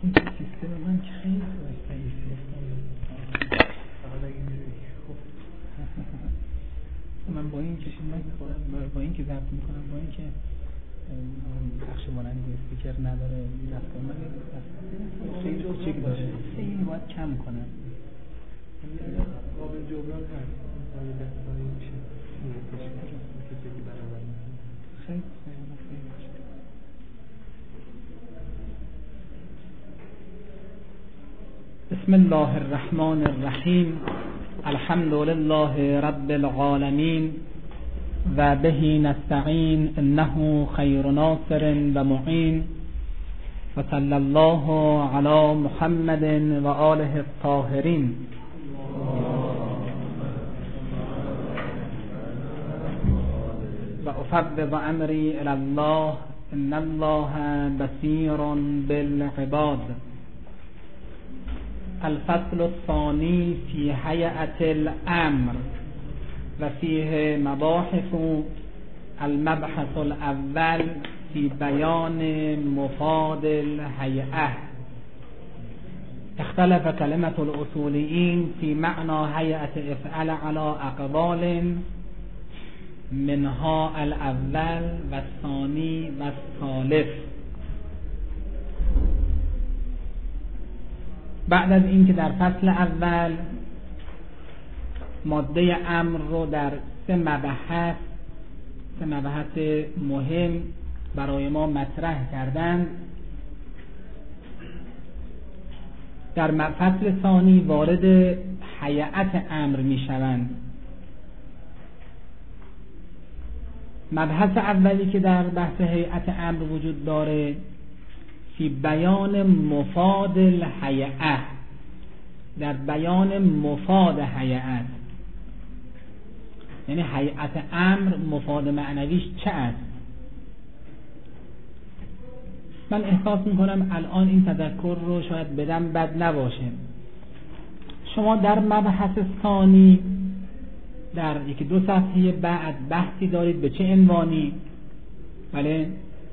سیستم من که خیلی ضعیفه. من با این کشید با این که ضبط میکنم، با این که پخش مانندی استیکر نداره، دستگاه خیلی کوچیک داره، خیلی باید کم کنم. قابل جبران هست، باید دستگاهی میشه کسی برابر خیلی بسم الله الرحمن الرحیم. الحمد لله رب العالمین و به نستعین انه خیر ناصر و معین و صلی الله علی محمد و آله الطاهرین. و افوض امری الی الله ان الله بصیر بالعباد. الفصل الثانی فی هیئة الامر و فیه مباحث. المبحث الاول فی بیان مفاد الهیئة. اختلف کلمة الاصولیین فی معنى هیئة افعل على اقوال منها الاول و الثانی و الثالث. بعد از اینکه در فصل اول ماده امر رو در سه مبحث مهم برای ما مطرح کردند، در فصل ثانی وارد هیئت امر می شوند. مبحث اولی که در بحث هیئت امر وجود داره فی بیان مفاد الهیئة، در بیان مفاد هیئت، یعنی هیئت امر مفاد معنویش چه است. من احساس میکنم الان این تذکر رو شاید بدم بد نباشه. شما در مبحث ثانی در یکی دو صفحه بعد بحثی دارید به چه عنوانی؟ بله،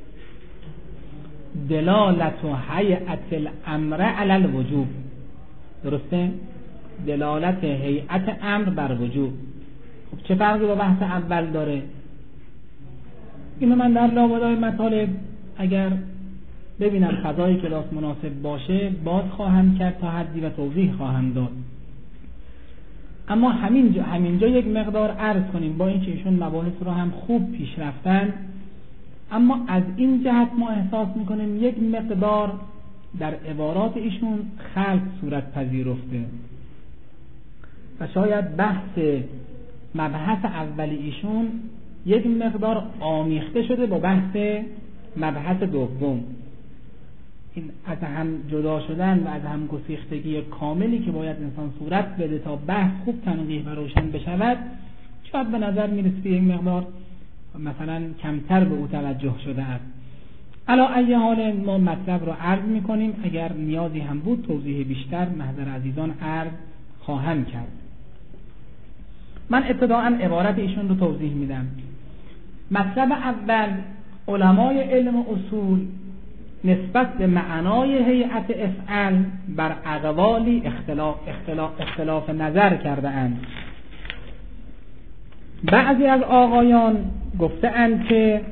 دلالت هیئت الامر علی الوجوب. درسته؟ دلالت هیئت امر بر وجوب. خب چه فرقی با بحث اول داره؟ اینو من در لابلای مطالب اگر ببینم فضای کلاس مناسب باشه باز خواهم کرد تا حدی و توضیح خواهم داد. اما همینجا یک مقدار عرض کنیم، با اینکه ایشون مباحث رو هم خوب پیش رفتن، اما از این جهت ما احساس میکنیم یک مقدار در عبارات ایشون خلط صورت پذیرفته و شاید بحث مبحث اولی ایشون یک مقدار آمیخته شده با بحث مبحث دوم. این از هم جدا شدن و از هم گسیختگی کاملی که باید انسان صورت بده تا بحث خوب تنقیح و روشن بشود، شاید به نظر میرسه یک مقدار مثلا کمتر به او توجه شده است. علی ای حال ما مطلب رو عرض میکنیم، اگر نیازی هم بود توضیح بیشتر محضر عزیزان عرض خواهم کرد. من ابتداءً عبارت ایشون رو توضیح میدم. مطلب اول، علمای علم اصول نسبت به معنای هیئت افعل بر اقوالی اختلاف نظر کرده اند. بعضی از آقایان گفته اند که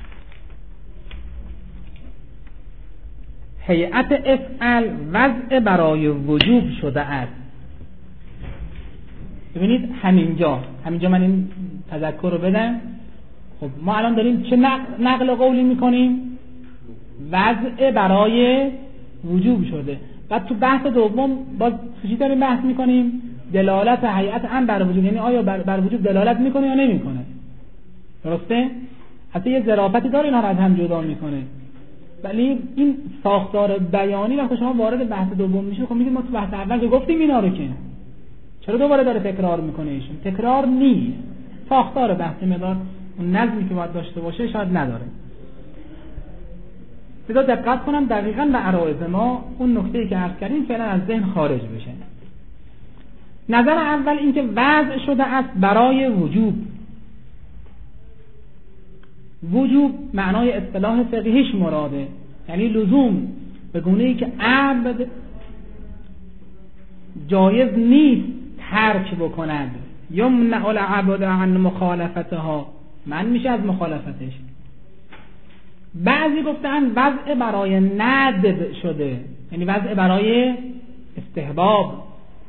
هیئت افعل وضع برای وجوب شده است. ببینید همینجا من این تذکر رو بدم. خب ما الان داریم چه نقل قولی میکنیم؟ وضع برای وجوب شده. بعد تو بحث دوم باز چی داریم بحث میکنیم؟ دلالت هیئت هم بر وجوب، یعنی آیا بر وجوب دلالت میکنه یا نمیکنه. درسته؟ حتی یه ظرافتی داره اینا رو از هم جدا میکنه. ولی این ساختار بیانی وقتی شما وارد بحث دوم میشه، خب میگید ما تو بحث اول که گفتیم اینا رو، که چرا دوباره داره تکرار میکنه ایشون؟ تکرار نیست، ساختار بحث مدار اون نظمی که باید داشته باشه شاید نداره. بذار دقت کنم دقیقاً به عرایض ما اون نکته‌ای که عرض کردیم فعلا از ذهن خارج بشه. نظر اول این که وضع شده است برای وجوب. وجوب معنای اصطلاح فقهیش مراده، یعنی لزوم به گونه‌ای که عبد جایز نیست ترک بکند. یمنع العبد عن مخالفتها، من میشه از مخالفتش. بعضی گفتن وضع برای ندب شده، یعنی وضع برای استحباب،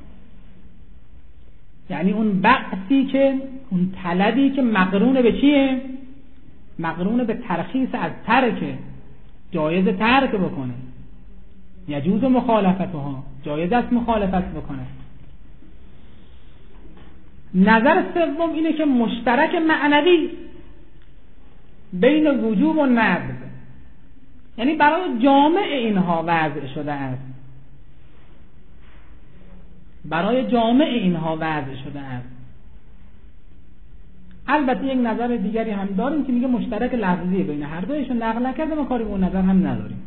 یعنی اون بعثی که، اون طلبی که مقرون به چیه؟ مقرون به ترخیص از ترکه، جایز ترک بکنه. یجوز مخالفتها، جایز است مخالفت بکنه. نظر سوم اینه که مشترک معنوی بین وجوب و ندب، یعنی برای جامع اینها وضع شده است، برای جامع اینها وضع شده است. البته یک نظر دیگری هم داریم که میگه مشترک لفظی بین هر دویشون نقل نکرده، ما کاری به اون نظر هم نداریم.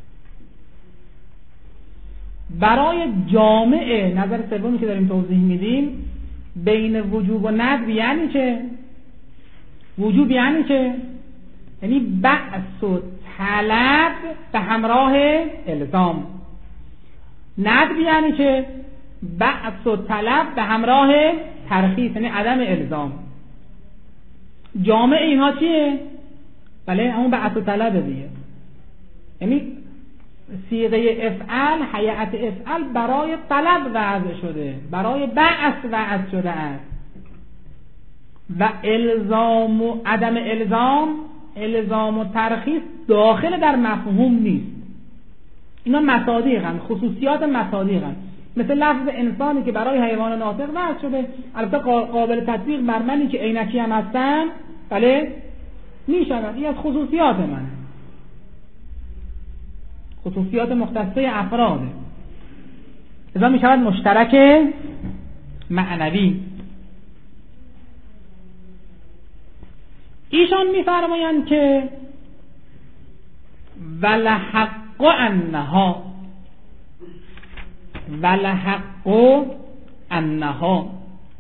برای جامع نظر سومی که داریم توضیح میدیم بین وجوب و ندب یعنی چه؟ وجوب یعنی چه؟ یعنی بعث و طلب به همراه الزام. ندب یعنی چه؟ بعث و طلب به همراه ترخیص، یعنی عدم الزام. جامع اینها چیه؟ بله همون بعث و طلب دیگه. یعنی صیغه افعل، هیئت افعل برای طلب وضع شده، برای بعث وضع شده است. و الزام و عدم الزام و ترخیص داخل در مفهوم نیست. اینا مصادیقن، خصوصیات مصادیقن. مثل لفظ انسانی که برای حیوان ناطق وضع شده، البته قابل تطبیق بر منی که عینکی هم هستم، بله میشود. این از خصوصیات منه، خصوصیات مختصه افراده، لذا میشود مشترک معنوی. ایشان میفرمایند که ولحق انها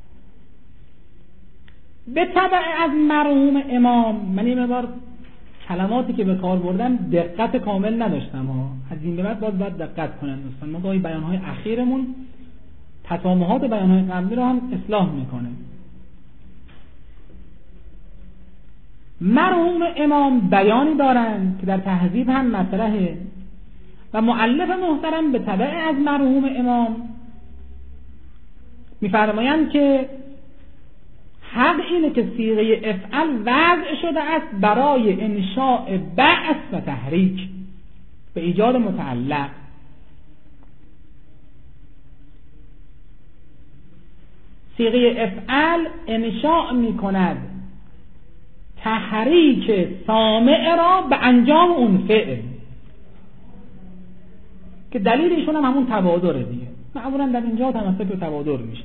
به تبع از مرحوم امام. من این بار کلماتی که به کار بردم دقت کامل نداشتم ها، از این به بعد باید دقت کنن دوستان. ما گاهی بیانهای اخیرمون تسامحات بیانهای قبلی رو هم اصلاح میکنه. مرحوم امام بیانی دارن که در تهذیب هم مطرحه و مؤلف محترم به تبع از مرحوم امام میفرمایند که حق اینه که صیغه افعل وضع شده است برای انشاء بعث و تحریک به ایجاد متعلق. صیغه افعل انشاء می کند تحریک سامع را به انجام اون فعل، که دلیل ایشون هم همون تبادره دیگه. معمولا در اینجا تمسک به تبادر میشه.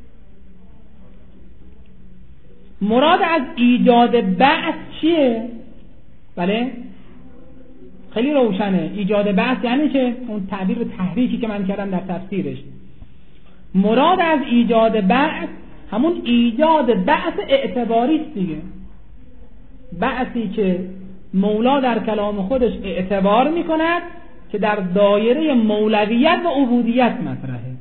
مراد از ایجاد بعث چیه؟ بله خیلی روشنه. ایجاد بعث یعنی چه؟ اون تعبیر به تحریکی که من کردم در تفسیرش. مراد از ایجاد بعث همون ایجاد بعث اعتباری است دیگه، بعثی که مولا در کلام خودش اعتبار میکند که در دایره مولویت و عبودیت مطرحه.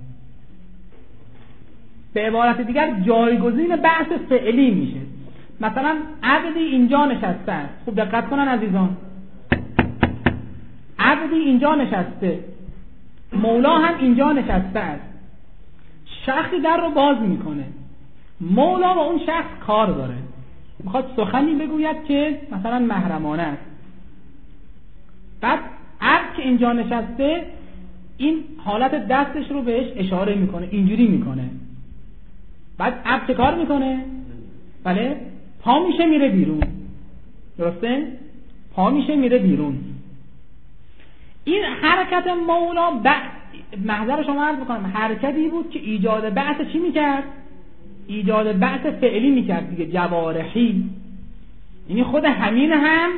به عبارت دیگر جایگزین بعث فعلی میشه. مثلا عبدی اینجا نشسته است، خوب دقت کنن عزیزان، عبدی اینجا نشسته، مولا هم اینجا نشسته است. شخصی در رو باز میکنه، مولا با اون شخص کار داره، میخواد سخنی بگوید که مثلا محرمانه است. بعد عبد که اینجا نشسته این حالت دستش رو بهش اشاره میکنه، اینجوری میکنه. بعد عبد چه کار میکنه؟ بله پا میشه میره بیرون، درسته؟ پا میشه میره بیرون. این حرکت مولا محضر شما عرض بکنم حرکتی بود که ایجاد بعث چی میکرد؟ ایجاد بعث فعلی میکرد دیگه، جوارحی. یعنی خود همین هم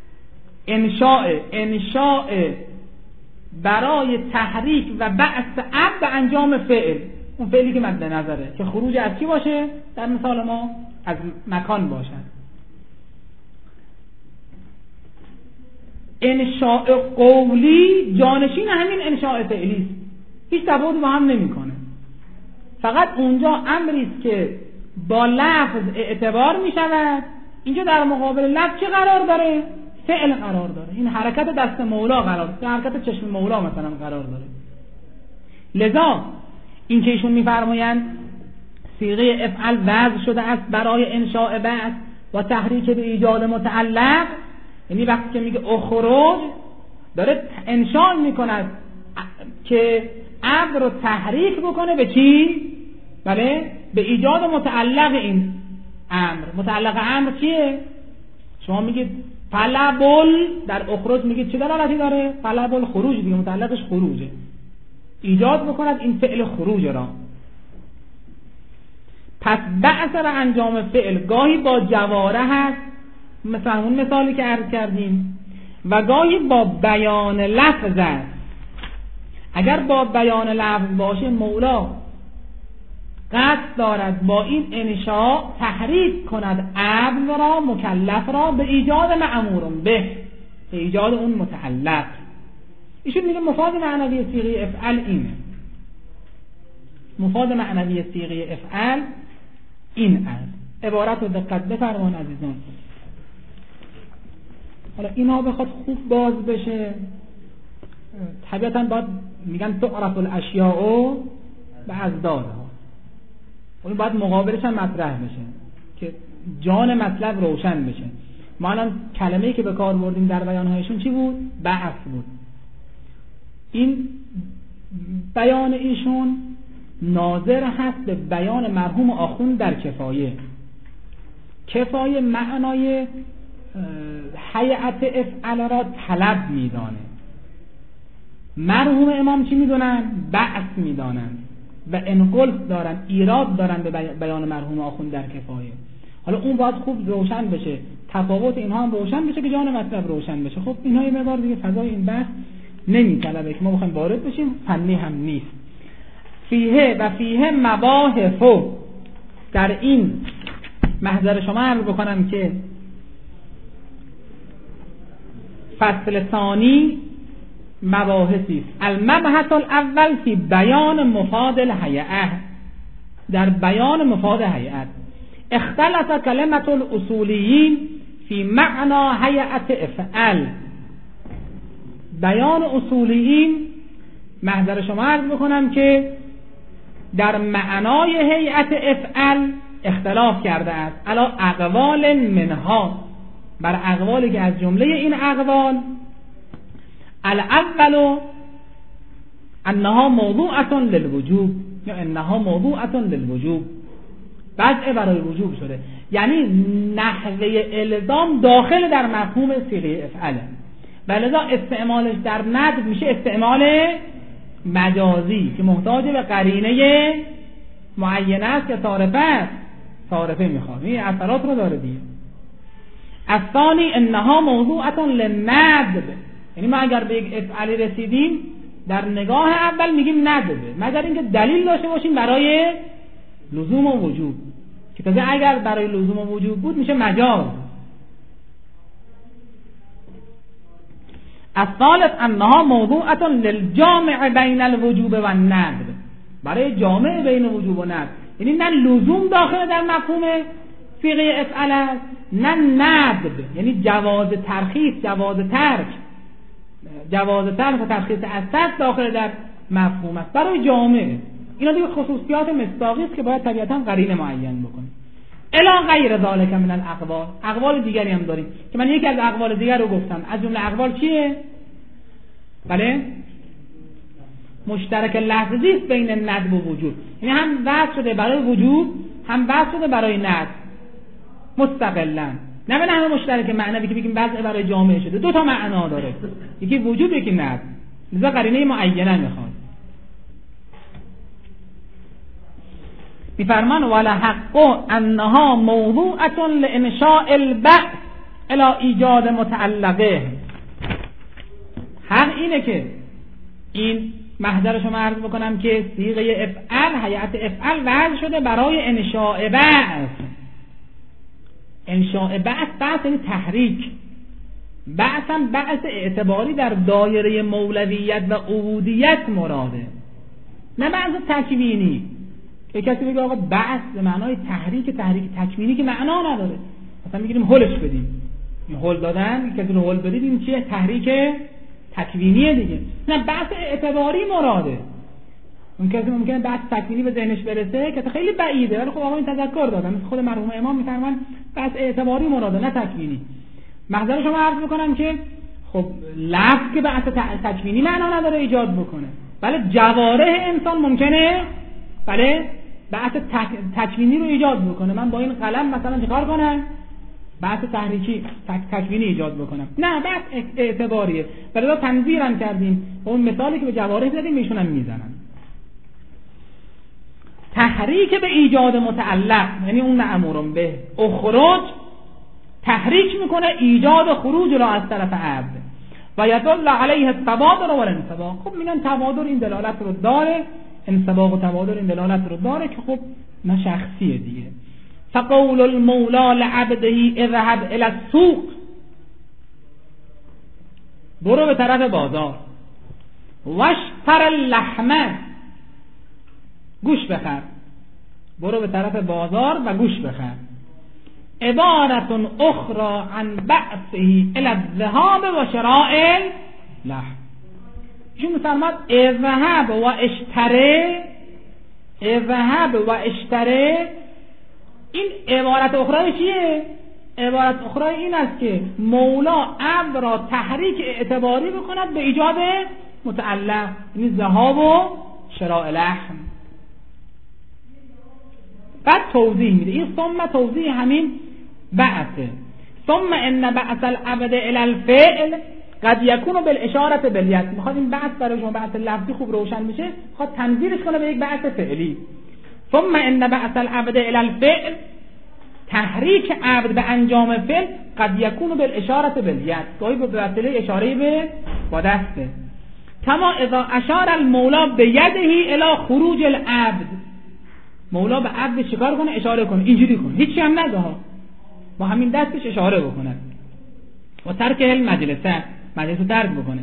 انشاء برای تحریک و بعث عبد به انجام فعل، اون فعلی که مد نظره که خروج از کی باشه؟ در مثال ما از مکان باشد. انشاء قولی جانشین همین انشاء فعلی است، هیچ تفاوتی با هم نمیکنه. فقط اونجا امری است که با لفظ اعتبار می شود، اینجا در مقابل لفظ چه قرار داره؟ فعل قرار داره. این حرکت دست مولا قرار داره، حرکت چشم مولا مثلا قرار داره. لذا این که ایشون میفرمایند صیغه افعل وضع شده است برای انشاء بعث و تحریک به ایجاد متعلق، یعنی وقتی که میگه اخرج داره انشاء میکند که امر رو تحریک بکنه به چی؟ بله، به ایجاد متعلق این امر. متعلق امر چیه؟ شما میگید طلبل، در اخرج میگید چه دلالتی داره؟ طلبل خروج دیگه، متعلقش خروجه، ایجاد بکند این فعل خروج را. پس بعث و انجام فعل گاهی با جواره هست، مثلا اون مثالی که عرض کردیم، و گاهی با بیان لفظ است. اگر با بیان لفظ باشه مولا قصد دارد با این انشاء تحریک کند امر را، مکلف را، به ایجاد مأمور به ایجاد اون متعلق. ایشون میگه مفاد معنوی صیغه افعل اینه. مفاد معنوی صیغه افعل این است. عبارت رو دقت بفرمایید عزیزان. حالا اینا بخواد خوب باز بشه، طبیعتاً باید میگن تعرف الاشیاء بأضدادها، اون باید مقابلش هم مطرح بشه که جان مطلب روشن بشه. ما الان کلمه‌ای که به کار بردیم در بیانهایشون چی بود؟ بعث بود. این بیان ایشون ناظر هست به بیان مرحوم آخوند در کفایه. کفایه معنای هیئت افعل را طلب میدانه، مرحوم امام چی میدونن؟ بعث میدانن و انقل دارن، ایراد دارن به بیان مرحوم آخوند در کفایه. حالا اون باید خوب روشن بشه، تفاوت اینها هم روشن بشه که جان مطلب روشن بشه. خب اینها یه مقدار دیگه فضای این بحث نمیطلبه که ما بخوایم وارد بشیم، فنی هم نیست. فیه و فیه مباحث، در این محضر شما عرض بکنم که فصل ثانی مباحثی است. المبحث الاول فی بیان مفاد الهیئه، در بیان مفاد هیئت. اختلف کلمة الاصولیین فی معنا هیئت افعل. بیان اصولیین محضر شما عرض بکنم که در معنای هیئت افعل اختلاف کرده است علی اقوال منها، بر اقوالی که از جمله این اقوال الاول انها موضوعة للوجوب، یا انها موضوعة للوجوب، بعض برای وجوب شده، یعنی نحوه الزام داخل در مفهوم صیغه افعله، ولذا استعمالش در ندب میشه استعمال مجازی که محتاج به قرینه معینه است که صارفه میخواد. این اثرات رو داره دیگه. الثانی انها موضوعة للندب، یعنی ما اگر به یک افعالی رسیدیم در نگاه اول میگیم ندبه، مگر اینکه دلیل داشته باشیم برای لزوم و وجوب، که تازه اگر برای لزوم و وجوب بود میشه مجاز. الثالث انها موضوعة للجامع بین الوجوب و الندب، برای جامع بین وجوب و ندب، یعنی نه لزوم داخل در مفهوم صیغه افعل است، نه ندب، یعنی جواز ترخیص، جواز ترک و ترخیص اساس داخل در مفهوم است، برای جامع. اینا دیگه خصوصیات مصداقی است که باید طبیعتا قرینه معین بکنیم. الا غیر ذلک من الاقوال، اقوال دیگری هم داریم که من یکی از اقوال دیگر رو گفتم. از جمله اقوال چیه؟ بله، مشترک لفظی است بین ندب و وجوب، یعنی هم وضع شده برای وجوب، هم وضع شده برای ندب مستقلا، نه به نحو مشترک معنوی که بگیم وضع برای جامعه شده. دو تا معنا داره، یکی وجوب یکی ندب، لذا قرینه معینه میخواد. میفرمان ولا حق انها موضوعة لانشاء البعث الى ایجاد متعلقه. حق اینه که این محضر شما عرض بکنم که صیغه افعل، هیئت افعل وضع شده برای انشاء بعث. انشاء بعث یعنی تحریک، بعث اعتباری در دایره مولویت و عبودیت مراده، نه بعث تکوینی. که کسی بگه آقا بعث به معنای تحریک تکوینی که معنا نداره، مثلا میگیم هولش بدیم، این هول دادن کسی رو هول بدید این چیه؟ تحریک تکوینیه دیگه. نه بعث اعتباری مراده. اون کسی ممکنه بعث تکوینی به ذهنش برسه که خیلی بعیده، ولی خب آقا این تذکر دادن، مثل خود مرحوم امام میفرمان بعث اعتباری مراده نه تکوینی. محضر شما عرض میکنم که خب لفظ که بعث تکوینی معنا نداره ایجاد بکنه، ولی جوارح انسان ممکنه بله بعث تکوینی رو ایجاد بکنه. من با این قلم مثلا چیکار کنم؟ بعث تکوینی ایجاد بکنم. نه، بعث اعتباریه. ولی تنظیر هم کردیم، اون مثالی که به جوارح زدیم ایشون هم میزنن. تحریک به ایجاد متعلق، یعنی اون مأمورون به اخراج تحریک میکنه ایجاد خروج را از طرف عبد و یدل علیه التبادر و الانسباق. خب میگن تبادر این دلالت رو داره، انسباق و تبادر این دلالت رو داره که خب نه شخصیه دیگه. فقول المولا لعبده اذهب الى السوق، برو به طرف بازار، واشتر اللحمه، گوش بخر، برو به طرف بازار و گوش بخر. عبارت اخرى عن بعثه الى الذهاب و شراء اللحم. چون فرماد اذهب و اشتره، اذهب و اشتره، این عبارت اخرى چیه؟ عبارت اخرى این است که مولا امر را تحریک اعتباری بکند به ایجاد متعلق، یعنی ذهاب و شراء لحم. بعد توضیح میده، این ثم توضیح همین بعثه. ثم ان بعث العبد الى الفعل قد یکون بالاشاره بالید. میخواد این بعث برای شما بعث لفظی خوب روشن میشه، میخواد تنظیرش کنه به یک بعث فعلی. ثم ان بعث العبد الى الفعل، تحریک عبد به انجام فعل، قد یکون بالاشاره بالید، گاهی به وسیله اشاره به با دسته. کما اذا اشار المولا بیده الى خروج العبد، مولا به عبد چیکار کنه؟ اشاره کنه، اینجوری کنه، هیچی هم نگه، با همین دستش اشاره بکنه. و ترک المجلسه، مجلس رو ترک بکنه.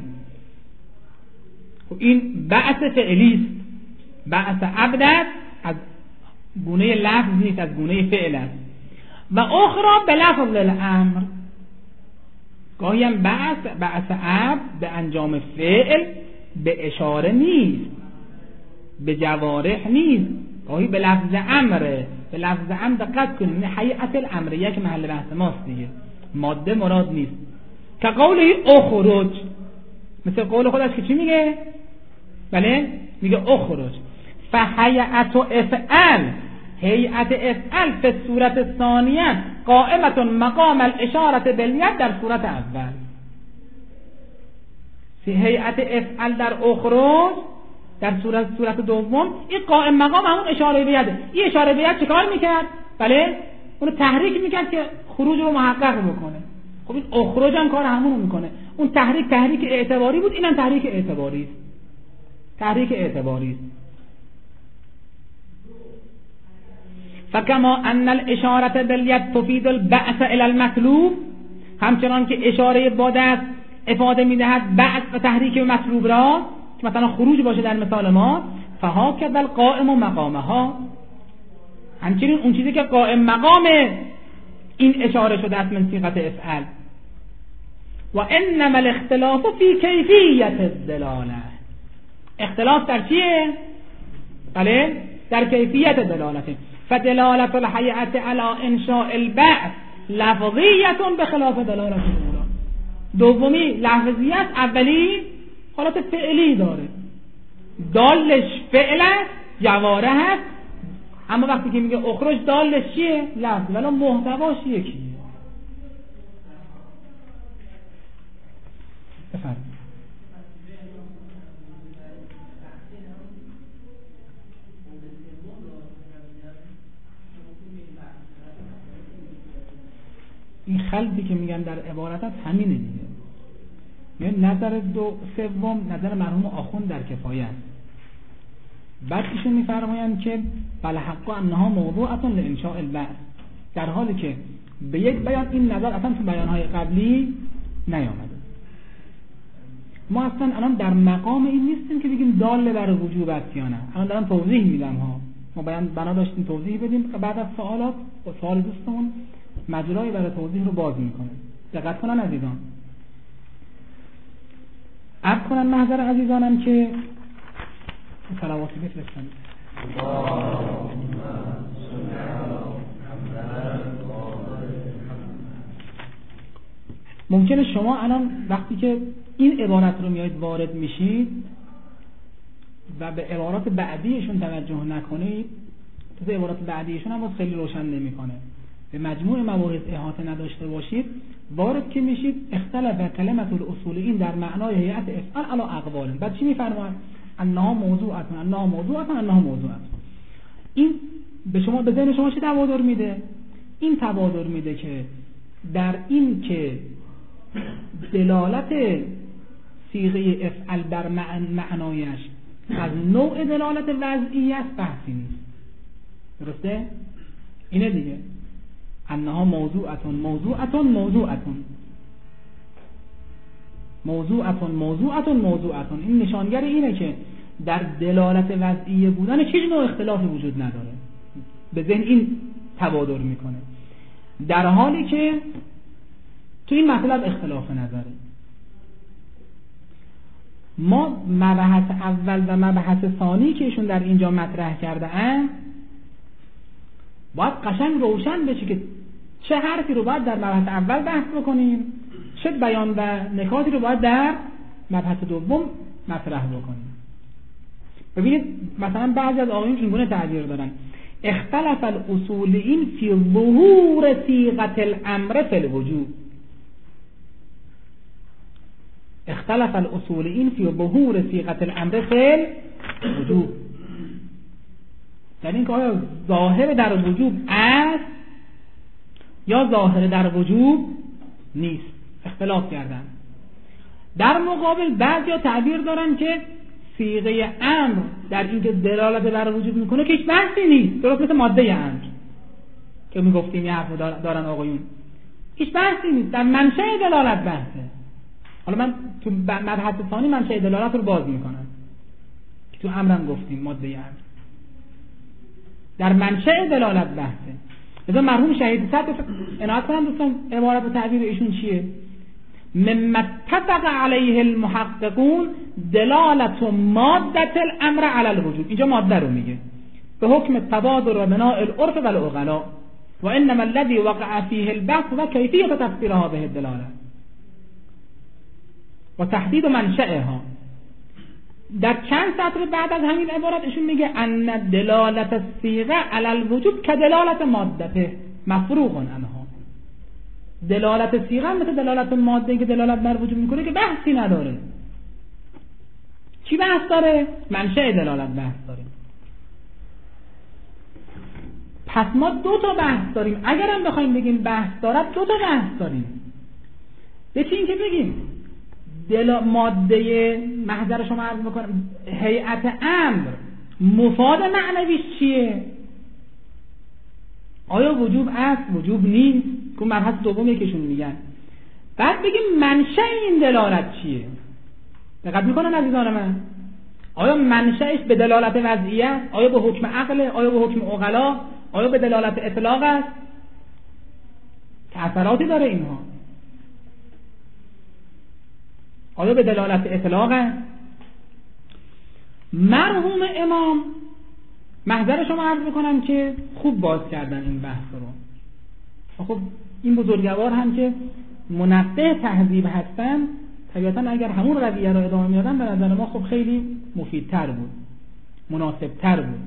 این بعث فعلی است. بعث عبد از گونه لفظ نیست، از گونه فعل است. و اخرى به لفظ الامر، گاهی هم بعث عبد به انجام فعل به اشاره نیست، به جوارح نیست، گاهی به لفظ امره. به لفظ امر دقت کنید، هیئت الامریه که محل بحث ماست دیگه، ماده مراد نیست. که قوله اخرج، مثل قول خودش که چی میگه؟ بله میگه اخرج. فهیئت افعل، هیئت افعل فی صورت ثانیه قائمت مقام الاشاره بالید در صورت اول. هیئت افعل در اخرج در صورت دوم این قائم مقام همون اشاره به یده. این اشاره به ید چیکار میکرد؟ بله اونو تحریک میکرد که خروج رو محقق بکنه. خب این اخراج هم کار همونو میکنه. اون تحریک اعتباری بود، اینم تحریک اعتباری است. تحریک اعتباری است. فکما ان الاشاره بالید تفید البعث الى المطلوب، همچنان که اشاره با دست افاده میدهد بعث و تحریک به مطلوب را، که مثلا خروج باشه در مثال ما، فهاکذا القائم مقامها، همچنین اون چیزی که قائم مقام این اشاره شده است من صیغه افعل. و انما الاختلاف فی کیفیت الدلاله، اختلاف در چیه؟ بله در کیفیت دلالته. فدلالت الحیعت علی انشاء البعث لفظیت بخلاف دلالت الاولى. دومی لفظیت، اولی حالت فعلی داره، دالش فعل است، جواره هست، اما وقتی که میگه اخرج دالش چیه؟ لفظ، ولی محتواش یکیه. بفرد این خلطی که میگن در عبارتت همینه دیگه. یعنی نظر سوم نظر مرحوم آخوند در کفایت. بعد ایشون میفرمایند که بل حق انها موضوعه لانشاء البعث، در حالی که به یک بیان این نظر اصلا تو بیانهای قبلی نیامده. ما اصلا الان در مقام این نیستیم که بگیم دال بر وجوب است یا نه. الان دارم توضیح میدم ها. ما بنا داشتیم توضیح بدیم، بعد از سوالات و سوال دوستمون مجرای برای توضیح رو باز میکنه. دقت کنن عزیزان. عرض کنن محضر عزیزانم که صلواتی بفرستن. ممکنه شما الان وقتی که این عبارت رو میایید وارد میشید و به عبارات بعدیشون توجه نکنید، تو عبارات بعدیشون هم خیلی روشن نمیکنه، به مجموع مباحث احاطه نداشته باشید، وارد که میشید اختلاف کلمت الاصولین در معنای هیئت افعال علی اقوال. بعد چی میفرماید؟ انها موضوعتون، انها موضوعتون، انها موضوعتون. این به شما، به ذهن شما چه تبادر میده؟ این تبادر میده که در این که دلالت صیغه افعل در معنایش از نوع دلالت وضعی است، بحثی نیست. درسته؟ اینه دیگه. انها موضوعتون، موضوعتون، موضوعتون، موضوعتون، موضوعتون، موضوعتون. این نشانگر اینه که در دلالت وضعی بودن هیچ نوع اختلافی وجود نداره. به ذهن این تبادر میکنه، در حالی که تو این مطلب اختلاف نظره. ما مبحث اول و مبحث ثانی که ایشون در اینجا مطرح کرده اند باید قشنگ روشن بشه که چه حرفی رو باید در مبحث اول بحث بکنیم، چه بیان و نکاتی رو باید در مبحث دوم مطرح بکنیم. ببینید مثلا بعضی از آقایون اینگونه تعبیر دارن: اختلف الاصولین فی ظهور صیغه الامر فی الوجوب. اختلف الاصولین فی ظهور صیغه الامر فی الوجوب. در این که آیا ظاهر در وجوب است یا ظاهر در وجوب نیست، اختلاف کردن. در مقابل بعضیا تعبیر دارن که صیغه امر در این که دلالت بر وجوب میکنه که هیچ بحثی نیست، درست مثل ماده امر که میگفتیم یه حرف دارن آقایون، هیچ بحثی نیست، در منشأ دلالت بحثه. حالا من تو مبحث ثانی منشأ دلالت رو باز میکنم که تو امرم گفتیم ماده امر در منشأ دلالت بحثه. مثلا مرحوم شهید صدر عنایت کنم دوستان عبارت و تعبیر ایشون چیه؟ مما اتفق علیه المحققون دلالت ماده الامر علی الوجوب. اینجا ماده رو میگه به حکم تبادر و بناء العرف و العقلاء و انما الذي وقع فيه البحث و کیفیت تفسیرها به الدلاله و تحدید منشأها. در چند سطر بعد از همین عبارت ایشون میگه ان دلالت الصیغه علی الوجوب کدلالت مادته مفروغ عنها. دلالت صیغه مثل دلالت ماده که دلالت بر وجوب میکنه که بحثی نداره. چی بحث داره؟ منشأ دلالت بحث داره. پس ما دو تا بحث داریم. اگرم بخوایم بگیم بحث دارد، دو تا بحث داریم. به چی این که بگیم ماده محضر شما عرض میکنم هیئت امر مفاد معنویش چیه؟ آیا وجوب است؟ وجوب نیست؟ که مبحث دومی کهشون میگن. بعد بگیم منشأ این دلالت چیه؟ دقت میکنن عزیزان من؟ آیا منشأش به دلالت وضعیه است؟ آیا به حکم عقل؟ آیا به حکم عقلا؟ آیا به دلالت اطلاق است؟ که اثراتی داره اینها. آیا به دلالت اطلاق است؟ مرحوم امام محضر شما عرض میکنم که خوب باز کردن این بحث رو. خب این بزرگوار هم که منقه تهذیب هستن، طبیعتا اگر همون رویه رو ادامه میدادن به نظر ما خب خیلی مفیدتر بود، مناسبتر بود.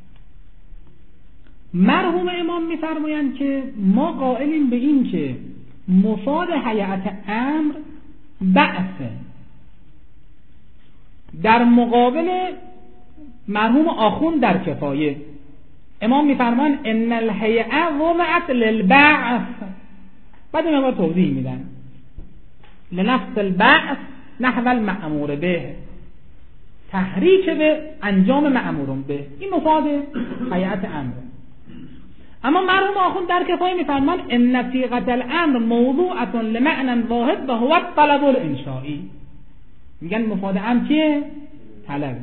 مرحوم امام میفرمایند که ما قائلیم به این که مفاد هیئت امر بعثه، در مقابل مرحوم آخوند در کفایه. امام میفرمان ان الهیئه وضعت للبعث، بعد این بار توضیح میدن لنفس البعث نحو المأمور به، تحریک به انجام مأمور به. این مفاد هیئت امر. اما مرحوم آخوند در کفایه میفرمان ان صیغه الامر موضوعه لمعنى واحد و هو الطلب الانشائی. میگن مفاد امر چیه؟ طلبه.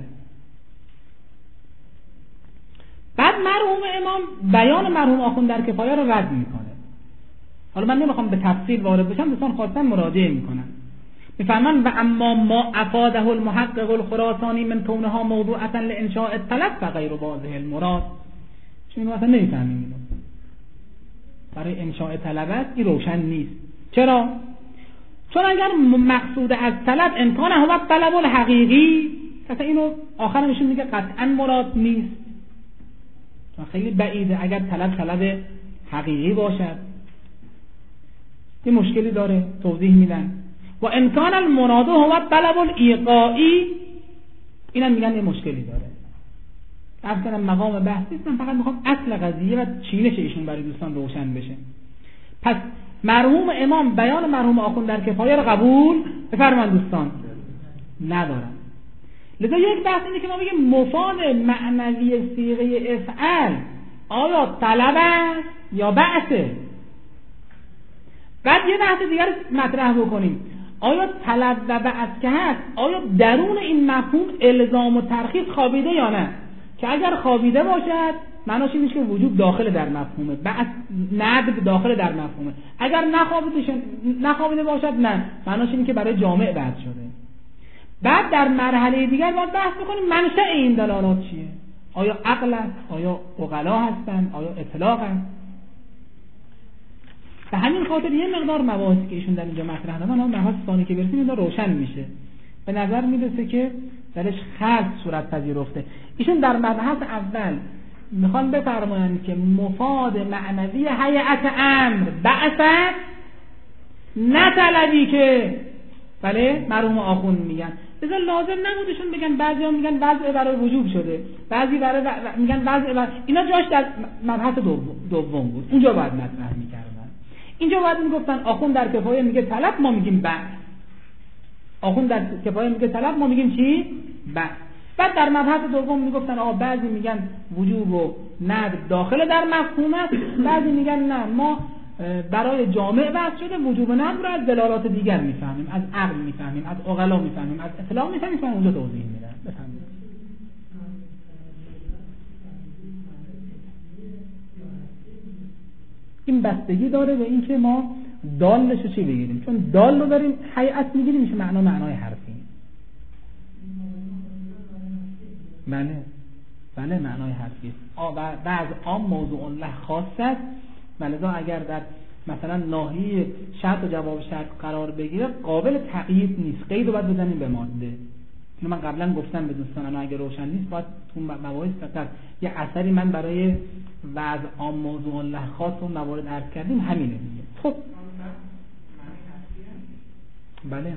بعد مرحوم امام بیان مرحوم آخوند در کفایه رو رد میکنه. حالا من نمیخوام به تفصیل وارد بشم، دوستان خواستن مراجعه میکنن. میفرمان و اما ما افاده المحقق الخراسانی من کونها موضوعه لانشاء الطلب فغیر واضح المراد. چون مثلا نمیفهمیم اینو. برای انشاء طلبت این روشن نیست. چرا؟ چون اگر مقصود از طلب امکان هو طلب الحقیقی، مثلا اینو آخر میشه میگه قطعا مراد نیست. چون خیلی بعیده اگر طلب حقیقی باشد. این مشکلی داره، توضیح میدن. و امکان المراد هو طلب الایقاعی، اینم میگن یه مشکلی داره. اصلا مقام بحث نیست، من فقط میخوام اصل قضیه و چینش ایشون برای دوستان روشن بشه. پس مرحوم امام بیان مرحوم آخوند در کفایه رو قبول بفرمان دوستان ندارم. لذا یک بحث اینه که ما بگیم مفاد معنوی صیغه افعل آیا طلب است یا بعثه. بعد یه بحث دیگر مطرح بکنیم، آیا طلب و بعث که هست آیا درون این مفهوم الزام و ترخیص خوابیده یا نه؟ که اگر خوابیده باشد معناش این میشه که وجوب داخل در مفهومه، بعد ندب داخل در مفهومه. اگر نخوابیده باشد نه، معناش اینه که برای جامع بعد شده. بعد در مرحله دیگر باید بحث بکنیم منشأ این دلالات چیه؟ آیا عقل است؟ آیا عقلا هستند؟ آیا اطلاق است؟ به همین خاطر یه مقدار مباحثی که ایشون در اینجا مطرح دادن، اون مباحث ثانی که برسیم اینا روشن میشه. به نظر میرسه که درش خلط صورت پذیرفته. ایشون در مبحث اول میخوان بفرمایند که مفاد معنوی هیئت امر بعثت، نه طلبی که بله مرحوم آخوند میگن. لذا لازم نبودشون بگن بعضیا میگن وضع برای وجوب شده، بعضی برای میگن وضع برای اینا جاش در مبحث دوم بود، اونجا باید مطرح میکردن. اینجا باید میگفتن آخوند در کفایه میگه طلب، ما میگیم بعث. آخوند در کفایه میگه طلب، ما میگیم چی؟ بعث. بعد در مبحث دوم میگفتن بعضی میگن وجوب و ندب داخل در مفهوم است، بعضی میگن نه ما برای جامع بحث شده وجوب و ندب رو از دلالات دیگر میفهمیم، از عقل میفهمیم، از عقلا میفهمیم، از اطلاق میفهمیم. اونجا توضیح میدن. بفهمید. این بستگی داره به اینکه ما دالش رو چی بگیریم. چون دال رو داریم هیئت میگیریم میشه معنای حرفی. بله معنای حرفی است. بعض عام موضوع الله خاص است. ولذا اگر در مثلا ناحیه شرط و جواب شرط قرار بگیره قابل تقیید نیست، قید رو باید بزنیم به ماده. اینو من قبلا گفتم به دوستان، اگه روشن نیست باید تو مباحث فقط یه اثری من برای بعض عام موضوع الله خاص و موارد عرض کردیم همینه دیگه. خب بله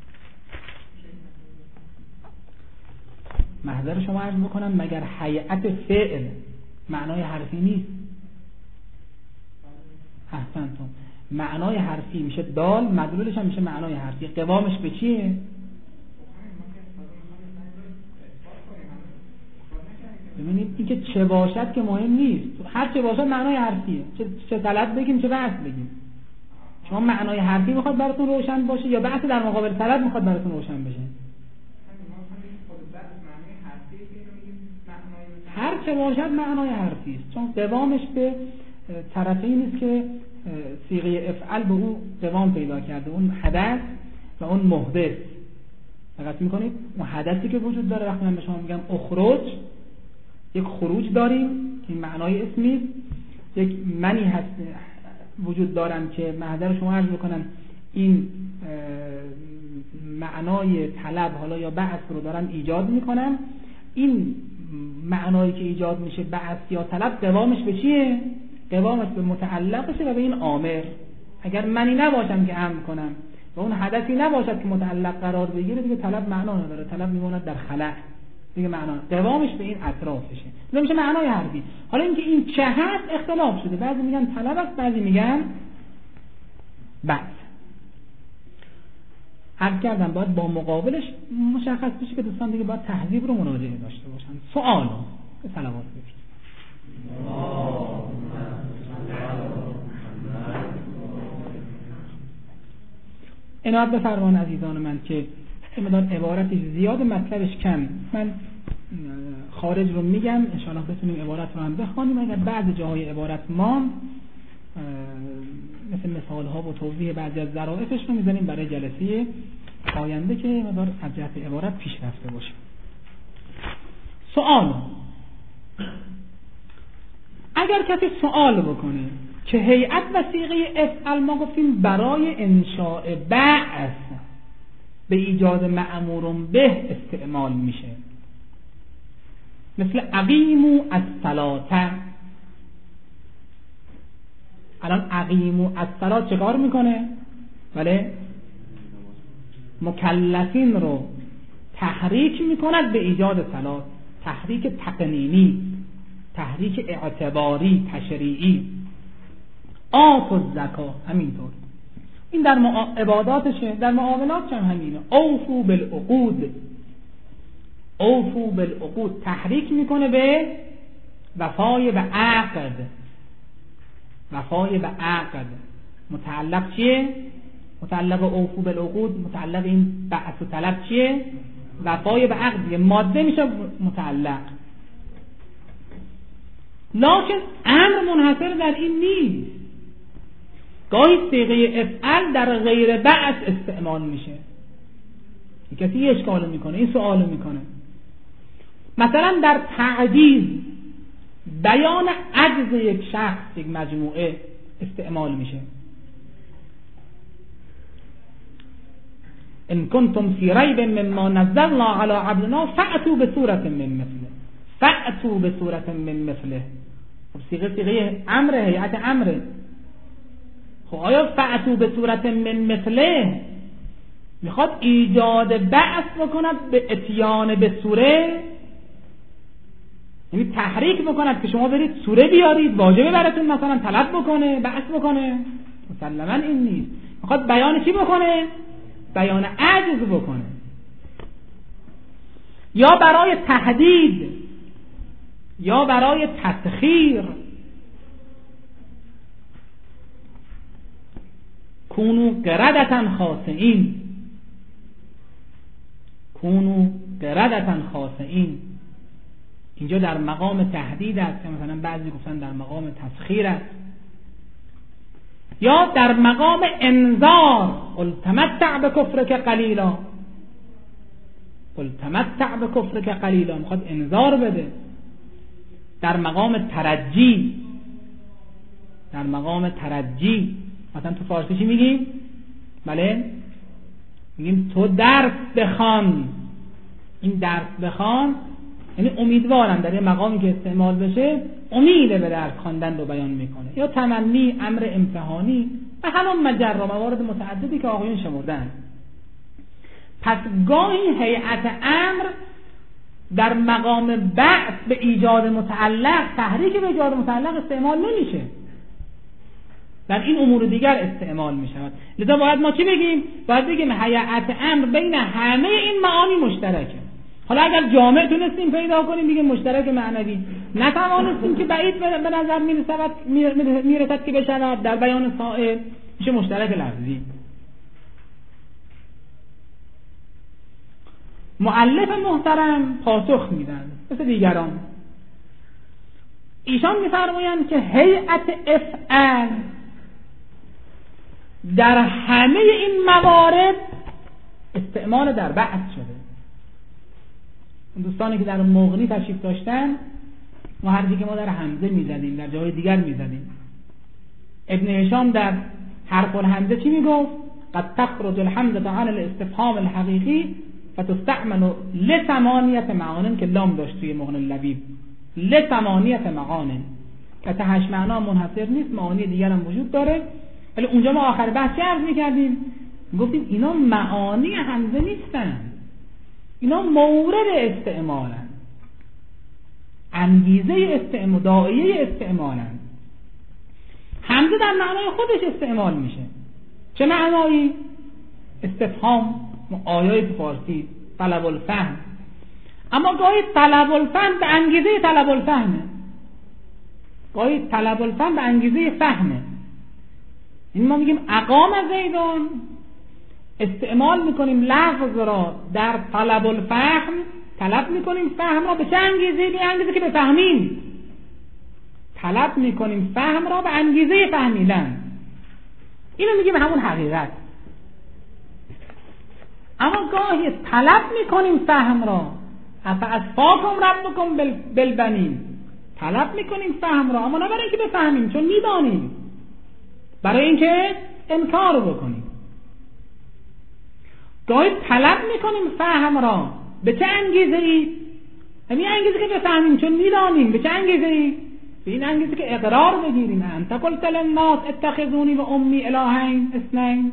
محضر شما عرض بکنم مگر هیئت فعل معنای حرفی نیست؟ احسنتون. معنای حرفی میشه دال، مدلولش هم میشه معنای حرفی. قوامش به چیه؟ ببینید این که چه باشد که مهم نیست، هر چه باشد معنای حرفیه. چه طلب بگیم چه بحث بگیم. شما معنای حرفی میخواد براتون روشن باشه یا بحث در مقابل طلب میخواد براتون روشن بشه؟ هر چه باشد معنای حرفی است، چون قوامش به طرفی نیست که صیغه افعل به اون قوام پیدا کرده، اون حدث و اون محدث. دقت میکنید اون حدثی که وجود داره، وقتی من به شما میگم اخرج، یک خروج داریم که این معنای اسمی، یک منی هست وجود دارم که محضر شما عرض بکنم این معنای طلب حالا یا بعث رو دارم ایجاد میکنم. این معنایی که ایجاد میشه بعث یا طلب قوامش به چیه؟ قوامش به متعلقشه و به این عامل. اگر منی نباشم که امر کنم و اون حدثی نباشد که متعلق قرار بگیره دیگه طلب معنا نداره، طلب میموند در خلا دیگه. معنا قوامش به این اطرافشه، نمیشه معنای حرفی. حالا اینکه این چه هست اختلاف شده، بعضی میگن طلب است، بعضی میگن بعث. عرض کردم باید با مقابلش مشخص بشه که دوستان دیگه باید تهذیب رو مراجعه داشته باشن. سوال به صلوات بفرستید. عنایت بفرمان عزیزان من که مقدار عبارتش زیاد مطلبش کم، من خارج رو میگم انشاءالله بتونیم عبارت رو هم بخوانیم. اگر بعض جاهای عبارت ما مثل مثال ها و توضیح بعضی از ظرافش رو میذاریم برای جلسه آینده که مقدار از جهت عبارت پیش رفته باشه. سوال، اگر کسی سوال بکنه که هیئت و صیغه افعل ما گفتیم برای انشاء بعث به ایجاد مأمور به استعمال میشه، مثل اقیموا الصلاة. الان اقیموا الصلاة چه کار میکنه؟ بله، مکلفین رو تحریک میکند به ایجاد صلات، تحریک تقنینی، تحریک اعتباری، تشریعی. آتوا الزکاة همینطور، این در عباداتشه، در معاملات هم همینه. اوفوا بالعقود، اوفوا بالعقود تحریک میکنه به وفای به عقد. وفای به عقد متعلق چیه؟ متعلق اوفوا بالعقود، متعلق این بعث و طلب چیه؟ وفای به عقد، ماده میشه متعلق. لکن امر منحصر در این نیست، گاهی صیغه افعل در غیر بعث استعمال میشه. کسی اشکال میکنه، این سوال میکنه، مثلا در تعجیز بیان عجز یک شخص، یک مجموعه استعمال میشه. ان کنتم فی ریب مما نزلنا علی عبدنا فأتوا بسورة من مثله، فأتوا بسورة من مثله. خب صیغه امره، هیئت امره. خب آیا فأتوا بسورة من مثله میخواد ایجاد بعث بکند به اتیان به سوره؟ یعنی تحریک بکند که شما برید سوره بیارید، واجبه براتون مثلا طلب بکنه، بعث بکنه؟ مسلما این نیست. میخواد بیان چی بکنه؟ بیان عجز بکنه. یا برای تهدید یا برای تسخیر. کونو قردة خاسئین، کونو قردة خاسئین، اینجا در مقام تهدید است، مثلا بعضی گفتن در مقام تسخیر است، یا در مقام انذار. قل تمتع بکفرک قلیلا، قل تمتع بکفرک قلیلا، میخواد انذار بده. در مقام ترجی، در مقام ترجی، مثلا تو فارسی چی میگیم؟ بله، میگیم تو درس بخوان. این درس بخوان یعنی امیدوارم در این مقامی که استعمال بشه امیده به درس خواندن رو بیان میکنه. یا تمنی، امر امتحانی و همون مجرا، موارد متعددی که آقایون شمردن. پس گاهی هیئت امر در مقام بعث به ایجاد متعلق، تحریک به ایجاد متعلق استعمال نمیشه، در این امور دیگر استعمال می شود. لذا باید ما چی بگیم؟ باید بگیم هیئت امر بین همه این معانی مشترکه. حالا اگر جامع تونستیم پیدا کنیم بگیم مشترک معنوی، نتوانستیم که بعید به نظر میرسد که بشود در بیان سائل، میشه مشترک لفظی. مؤلف محترم پاسخ میدن مثل دیگران. ایشان میفرمایند که هیئت افعال در همه این موارد استعمال در بعث شده. دوستانی که در مغنی تشریف داشتن، ما هر که ما در حمزه میزدیم، در جای دیگر میزدیم. ابن هشام در حرف الحمزه چی میگفت؟ قد تخرج الحمزه عن الاستفهام الحقیقی فتستعمل لثمانیت معان، که لام داشت توی مغنی اللبیب، لثمانیت معان، که تا 8 معنا منحصر نیست، معانی دیگر هم وجود داره. ولی اونجا ما آخر بحث چه عرض میکردیم؟ گفتیم اینا معانی حمزه نیستن، اینا مورد استعمالن، انگیزه استعمال، داعیه استعمالن. حمزه در معنای خودش استعمال میشه. چه معنایی؟ استفهام، آیای فارسی، طلب الفهم. اما گاهی طلب الفهم به انگیزه طلب الفهمه، گاهی طلب الفهم به انگیزه فهمه. این ما میگیم اقام زیدون استعمال میکنیم لفظ را در طلب الفهم، طلب میکنیم فهم را به چه انگیزه؟ به انگیزه که بفهمیم. طلب میکنیم فهم را به انگیزه فهمیدن. اینو میگیم همون حقیقت. اما گاهی طلب میکنیم فهم را، افاصفاکم ربکم بالبنین، طلب میکنیم فهم را، اما نه برای اینکه بفهمیم، چون میدانیم، برای اینکه انکار بکنیم. گاهی طلب میکنیم فهم را به چه انگیزه ای؟ یعنی انگیزه که بفهمیم، چون میدانیم. به چه انگیزه ای؟ به این انگیزه که اقرار بگیریم. انت قلت للناس اتخذونی و امی الهین اثنین.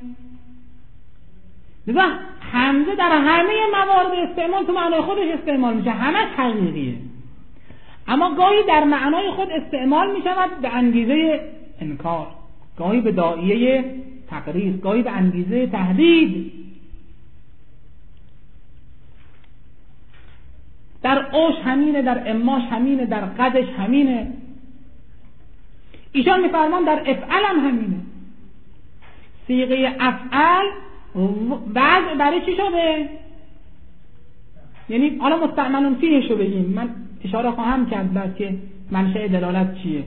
لذا حمزه در همه موارد استعمال تو معنای خودش استعمال میشه، همش حقیقیه، اما گاهی در معنای خود استعمال میشود به انگیزه انکار، گاهی به داعیه تقریر، گاهی به انگیزه تهدید. در اوش همینه، در اماش همینه، در قدش همینه. ایشان میفرمان در افعل هم همینه. صیغه افعل وضع برای چی شده؟ یعنی حالا مستعملون فیه شو بگیم، من اشاره خواهم کرد بعد که منشأ دلالت چیه.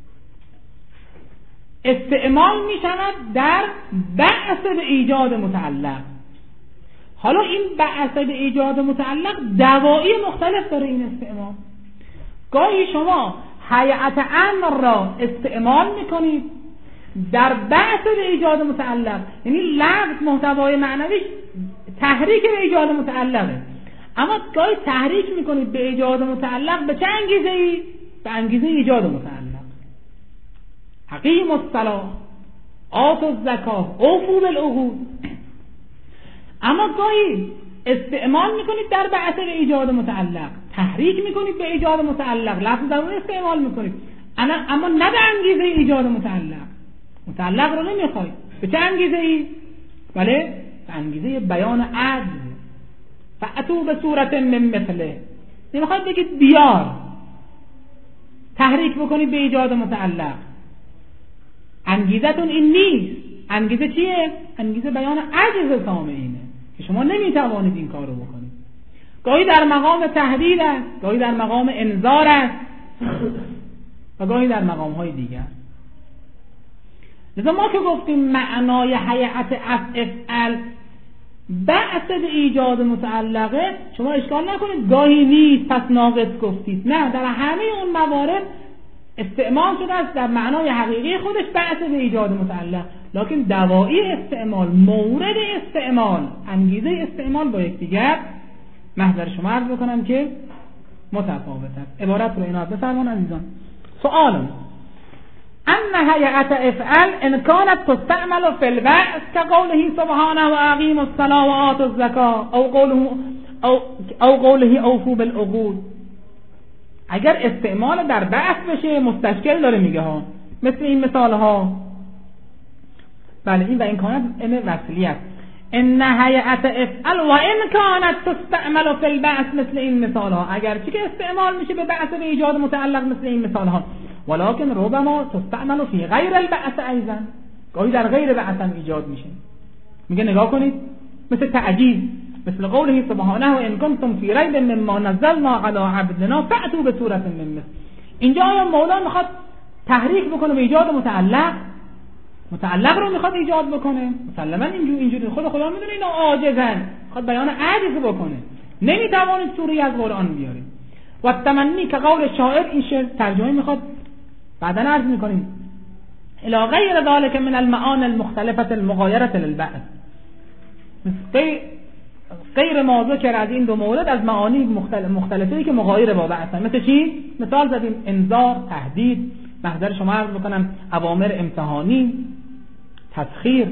استعمال میشود در بعث به ایجاد متعلق. حالا این بعث به ایجاد متعلق دوایی مختلف داره این استعمال. گاهی شما هیئت امر را استعمال میکنید در بعث به ایجاد متعلق، یعنی لفظ محتوای معنویش تحریک به ایجاد متعلقه، اما گاهی تحریک میکنید به ایجاد متعلق به چه انگیزه ای؟ به انگیزه ایجاد متعلق. اقیموا الصلاة آتوا الزکاة اوفوا بالعقود. اما گاهی استعمال میکنید در بعث به ایجاد متعلق، تحریک میکنید به ایجاد متعلق، لفظ در اون استعمال میکنید، اما نه به انگیزه ایجاد متعلق. متعلق رو نمیخواید. به چه انگیزه ای؟ بله، به انگیزه بیان عجز. فأتوا بصورت من مثله. نمیخواید بگید بیار، تحریک بکنید به ایجاد متعلق. انگیزتون این نیست. انگیزه چیه؟ انگیزه بیان عجز سامعینه که شما نمیتوانید این کار رو بکنید. گاهی در مقام تهدید است، گاهی در مقام انذار است و گاهی در مقام های دیگر. لذا ما که گفتیم معنای هیئت افعل بعث به ایجاد متعلقه، شما اشکال نکنید گاهی نیست پس ناقص گفتید. نه، در همه اون موارد استعمال شده است در معنای حقیقی خودش بعث به ایجاد متعلق، لکن دوایی استعمال، مورد استعمال، انگیزه استعمال با یکدیگر محضر شما عرض بکنم که متفاوت است. عبارت رو اینا بفرمان عزیزان. سؤال ان هیئت افعل ان كانت تستعمل في البعث كقوله سبحانه واقیموا الصلاة وآتوا الزکاة او قوله اوفوا بالعقود. اگر استعمال در بعث بشه مستشکل داره میگه ها، مثل این مثال ها. بله، این و این کانت ام وصلی است. ان هیئت افعل و ان كانت تستعمل في البعث مثل این مثال ها، اگر چی که استعمال میشه به بعث به ایجاد متعلق مثل این مثال ها، ولكن ربما تستعمل في غیر البعث ایضا، گاهی در غیر بعث هم ایجاد میشه. میگه نگاه کنید، مثل تعجیز، مثل قوله سبحانه و ان کنتم فی ریب مما نزلنا علی عبدنا فأتوا بسورة من مثله. اینجا آیا مولا میخواد تحریک بکنه به ایجاد متعلق رو میخواد ایجاد بکنه؟ مسلما اینجوری خدا میدونه اینا عاجزن، میخواد بیان عجز بکنه، نمیتوانید سوره از قرآن بیارید. و التمنی که قول شاعر، این شعر ترجمه میخواد بعدا عرض میکنیم، الى غیر ذلك من المعانی المختلفه المغایره للبعث، غیر ما ذکر از این دو مورد از معانی مختلفی که مغایر با بعث. مثل چی؟ مثال زدیم انذار، تهدید، محضر شما عرض بکنم اوامر امتحانی، تسخیر.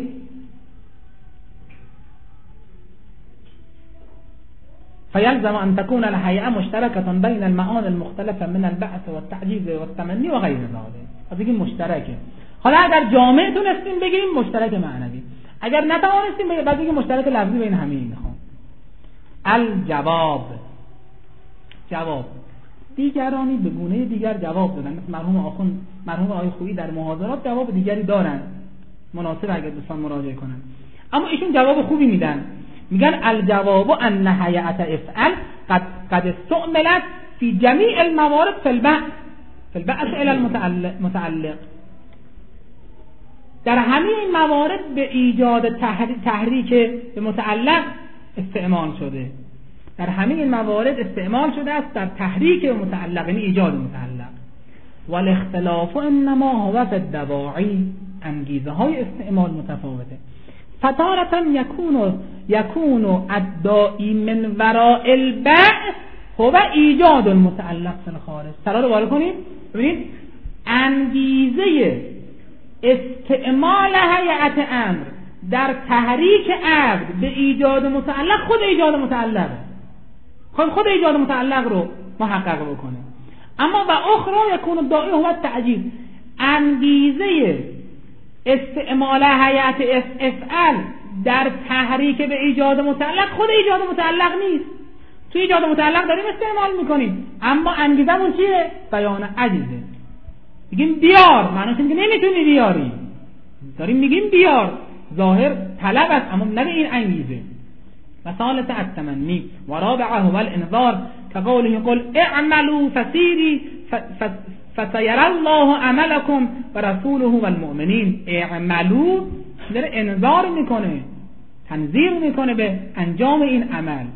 فيلزم أن تكون الهيئة مشتركة بين المعاني المختلفة من البعث والتعجيز والتمني وغير ذلك. از این مشترکه. حالا اگر جامع تونستیم بگیم مشترک معنوی، اگر نتوانستیم بگیم بعد بگیم مشترک لفظی بین همه این میخوام. الجواب، جواب. دیگرانی به گونه دیگر جواب دادن، مثل مرحوم آقای خویی در محاضرات جواب دیگری دارن، مناسب اگر دوستان مراجعه کنن. اما ایشون جواب خوبی میدن، میگن الجواب ان هیئت افعل قد استعملت فی جمیع الموارد فی البعث الی المتعلق. در همه این موارد به ایجاد تحریک به متعلق استعمال شده. در همه این موارد استعمال شده است در تحریک به متعلق، یعنی ایجاد متعلق. والاختلاف انما هو فی الدواعی، انگیزه های استعمال متفاوته. فتارة یکون الداعی من وراء البعث هو ایجاد المتعلق فی الخارج. سرا رو بالا کنید ببینید، انگیزه استعمال هیئت امر در تحریک عبد به ایجاد متعلق خود ایجاد متعلقه، خود ایجاد متعلق رو محقق بکنه. اما و اخرى یکون الداعی هو التعجیل، انگیزه استعمال هیئت افعل در تحریک به ایجاد متعلق خود ایجاد متعلق نیست. تو ایجاد متعلق داریم استعمال میکنیم، اما انگیزمون چیه؟ بیان عجیزه. میگیم بیار، معنیش اینه که نمیتونی بیاری، داریم میگیم بیار، ظاهر طلب است اما نه این انگیزه. مثالت التمنی و رابعه هو الانذار كقوله قل اعملوا فسيري فسيرى الله عملكم ورسوله والمؤمنين. اعملوا داره انذار میکنه، تنذیر میکنه به انجام این عمل،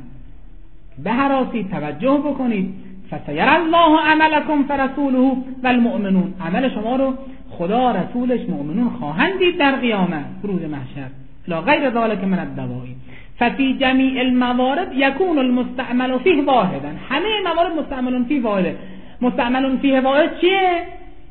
به هراسی توجه بکنید. فسيرى الله عملكم فرسوله والمؤمنون، عمل شما رو خدا رسولش مؤمنون خواهند دید در قیامت روز محشر. لا غیر ذلك من الدواعی. ففي جميع الموارد يكون المستعمل فيه واحدا، همه موارد مستعمل فيه واحده. مستعمل فيه واحد چیه؟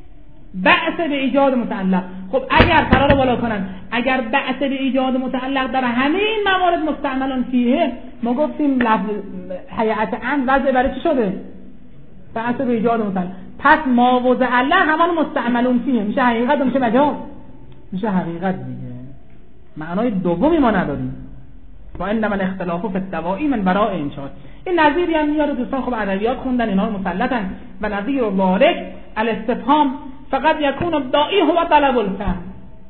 بعث به ایجاد متعلق. خب اگر قرار بالا کنن، اگر بعث به ایجاد متعلق در همه این موارد مستعمل فیه، ما گفتیم لفظ هیئت امر وضع برای چی شده؟ بعث به ایجاد متعلق. پس ما و زعله همان مستعمل فیه، میشه حقیقت و میشه مجاز، میشه حقیقت دیگه، معنای دومی ما نداریم. و انما الاختلاف فی الدواعی من وراء انشاء. این نظیری هم میاره دوستان، خب ادبیات خوندن اینا رو مسلطن. و نظیر وارد الاستفهام فقط یکون الداعی هو طلب الفهم.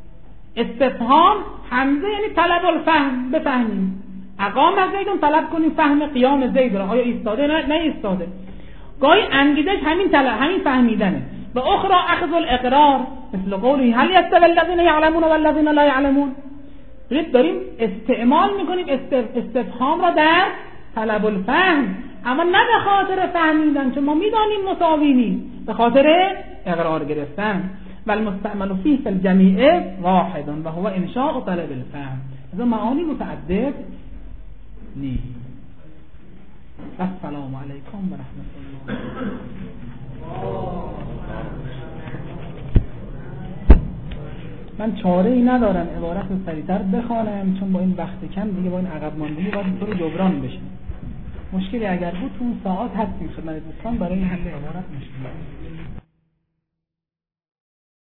استفهام حمزه یعنی طلب الفهم، بفهمیم. اقام زیدون طلب کنیم فهم قیام زید را، آیا ایستاده نه ایستاده. گاهی انگیزش همین طلب، همین فهمیدنه. و اخرى اخذ الاقرار مثل قوله هل یستوی الذین یعلمون والذین لا یعلمون. داریم استعمال میکنیم استفهام را در طلب الفهم، اما نه به خاطر فهمیدن، چون ما میدانیم مساوی نیست، به خاطر اقرار گرفتن. و المستعمل فیه فی الجمیع واحد و هو انشاء طلب الفهم. از معانی متعدد نیست. السلام علیکم و رحمت الله. من چاره ای ندارم عبارت رو سریعتر بخوانم، چون با این وقت کم دیگه با این عقب ماندگی باید اینطور جبران بشه. مشکلی اگر بود تو اون ساعات هستیم خدمت دوستان برای حل عبارت مشکل.